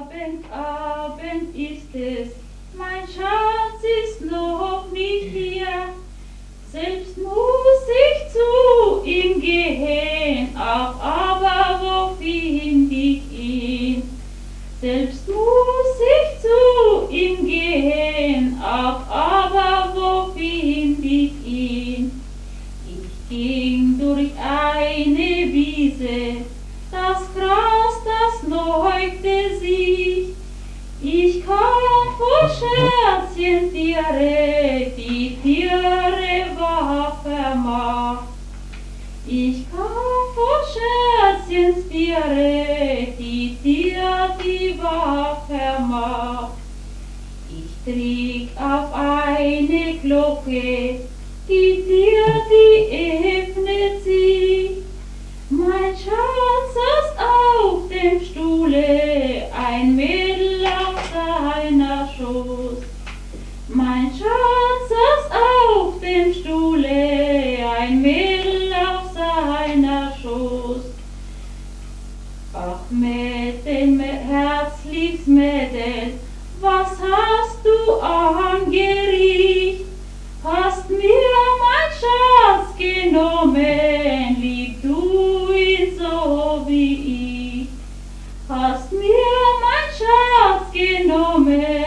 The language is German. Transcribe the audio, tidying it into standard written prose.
Abend ist es, mein Schatz ist noch nicht hier. Selbst muss ich zu ihm gehen, ach, aber wo find ich ihn? Selbst muss ich zu ihm gehen, ach, aber wo find ich ihn? Ich ging durch eine Wiese, das Gras, das leuchtete sich. Ich kam vor Scherzchentiere, die Tiere wach vermacht. Ich kam vor Scherzchentiere, die wach vermacht. Ich trieb auf eine Glocke, die öffnet sich. Mein Schatz saß auf dem Stuhle, ein Mädel auf seiner Schoß. Mein Schatz saß auf dem Stuhle, ein Mädel auf seiner Schoß. Ach Mädel, herzliches Mädel, was hast du angerichtet? Hast mir mein Schatz genommen, lieb du ihn so wie ich. Hast mir mein Schatz genommen,